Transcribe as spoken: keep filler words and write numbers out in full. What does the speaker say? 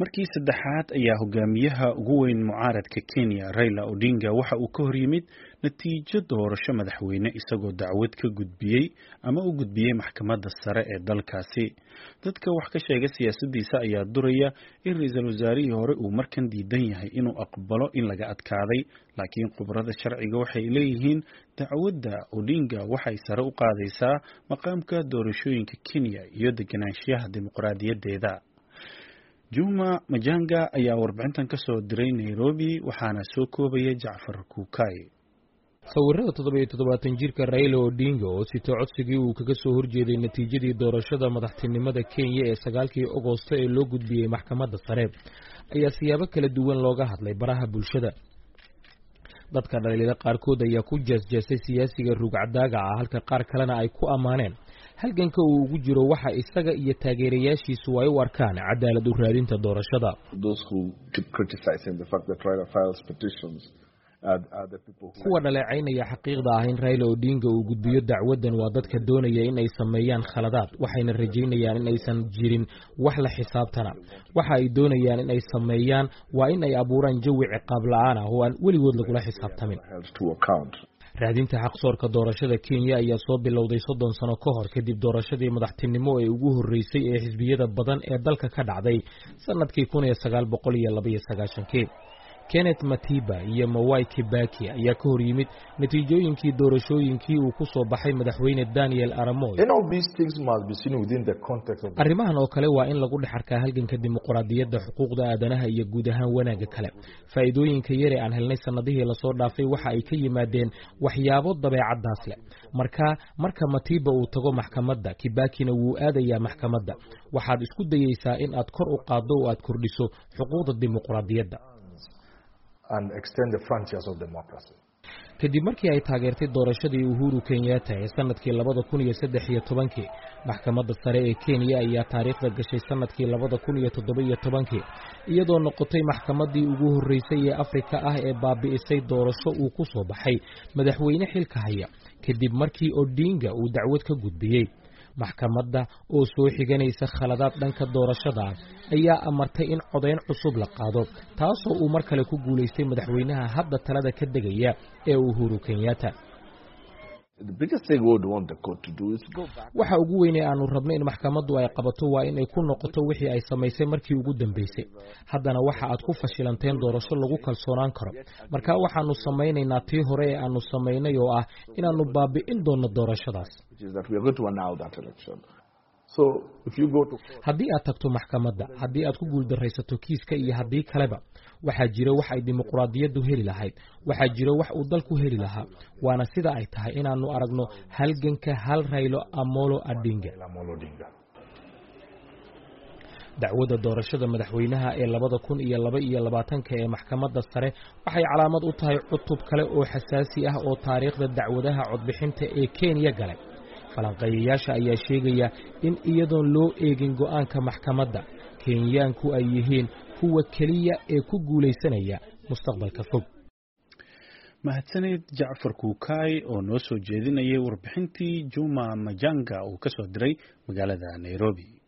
markii saddexaad ayaa hogaamiyaha ugu weyn mucaaradka Kenya Raila Odinga waxa uu ka hor yimid natiijo doorasho madaxweyne isagoo dacwad ka gudbiyay ama u gudbiyay maxkamadda sare ee dalkaasi. Dadka wax ka sheega siyaasaddiisa ayaa duraya in ra'iisul wasaarihii hore uu markan diidan yahay inuu aqbalo in laga adkaaday, laakiin khubarada sharciga waxay leeyihiin dacwadda Odinga waxay sare u qaadaysaa maqaamka doorashooyinka Kenya iyo deganaanshiyaha dimuqraadiyadeeda. Juma Majanga ayaa warbixintan ka soo diray Nairobi waxaana soo koobaya Jacfar Kuukay. sawirada toddoba iyo toddobaatan jirka Raila Odinga oo sito codsigii uu kaga soo horjeeday natiijadii doorashada madaxtinimada Kenya ee sagaalkii Agoosto ee loo gudbiyay maxkamadda sare ayaa siyaabo kala duwan looga hadlay baraha bulshada. dadka dhalinyarada qaarkood ayaa ku jeesjeesay siyaasiga rugcadaaga ah halka qaar kalena ay ku amaaneen halganka uu ugu jiro waxa isaga iyo taageerayaashiisu ay u arkaan cadaalad u raadinta doorashada. kuwa dhaleecaynaya xaqiiqda ah in Raila Odinga uu gudbiyo dacwadan waa dadka doonaya in ay sameeyaan khaladaad, waxayna rajaynayaan in aysan jirin wax la xisaabtana. waxa ay doonayaan in ay sameeyaan waa in ay abuuraan jawi ciqaab la'aan ah oo aan weligood lagula xisaabtamin. raadinta xaqsoorka doorashada Kenya ayaa soo bilowday soddon sano ka hor kadib doorashadii madaxtinimo ee ugu horeysay ee xisbiyada badan ee dalka ka dhacday sanadkii kun iyo sagaal boqol iyo laba iyo sagaashan. Kenneth Matiba iyo Mwai Kibaki ayaa ka hor yimid natiijooyinkii doorashooyinkii uu ku soo baxay madaxweyne Daniel Arap Moi. arrimahan oo kale waa in lagu dhex arkaa halganka dimuqraadiyadda, xuquuqda aadanaha iyo guud ahaan wanaagga kale. faa'iidooyinka yar ee aan helnay sanadihii la soo dhaafay waxa ay ka yimaadeen waxyaabo dabeecadaas leh. marka marka Matiba uu tago maxkamadda, Kibakina wuu aadayaa maxkamadda. waxaad isku dayaysaa in aad kor u qaaddo oo aad kordhiso xuquuqda dimuqraadiyadda. and extend the frontiers of democracy. kadib markii ay taageertay doorashadii Uhuru Kenyatta ee sanadkii labada kun iyo saddex iyo tobankii, maxkamadda sare ee Kenya ayaa taariikhda gashay sanadkii labada kun iyo toddoba iyo tobankii iyadoo noqotay maxkamaddii ugu horeysay ee Afrika ah ee baabi'isay doorasho uu ku soo baxay madaxweyne xilka haya kadib markii Odinga uu dacwad ka gudbiyay. maxkamadda oo soo xiganaysa khaladaad dhanka doorashada ayaa amartay in codeyn cusub la qaado, taasoo uu mar kale ku guuleystay madaxweynaha hadda talada ka degaya ee Uhuru Kenyatta. waxa ugu weyn ee aanu rabno in maxkamaddu ay qabato waa in ay ku noqoto wixii ay samaysay markii ugu dambeysay. haddana waxa aad ku fashilanteen doorasho lagu kalsoonaan karo. marka waxaanu samaynaynaa tii hore ee aanu samaynay oo ah inaanu baabi'in doono doorashadaas. haddii aad tagto maxkamadda, haddii aad ku guuldaraysato kiiska iyo haddii kaleba, waxaa jira wax ay dimuqraadiyaddu heli lahayd, waxaa jira wax uu dalku heli lahaa, waana sida ay tahay inaanu aragno halganka hal Raila Amolo Odinga. dacwadda doorashada madaxweynaha ee labada kun iyo laba iyo labaatanka ee maxkamadda sare waxay calaamad u tahay cutub kale oo xasaasi ah oo taariikhda dacwadaha codbixinta ee Kenya galay. falanqeeyayaasha ayaa sheegaya in iyadoon loo eegin go'aanka maxkamadda, Kenyaanku ay yihiin kuwa kaliya ee ku guuleysanaya mustaqbalka fog. mahadsanid Jacfar Kuukay oo noo soo jeedinayay warbixintii Juma Majanga oo ka soo diray magaalada Nairobi.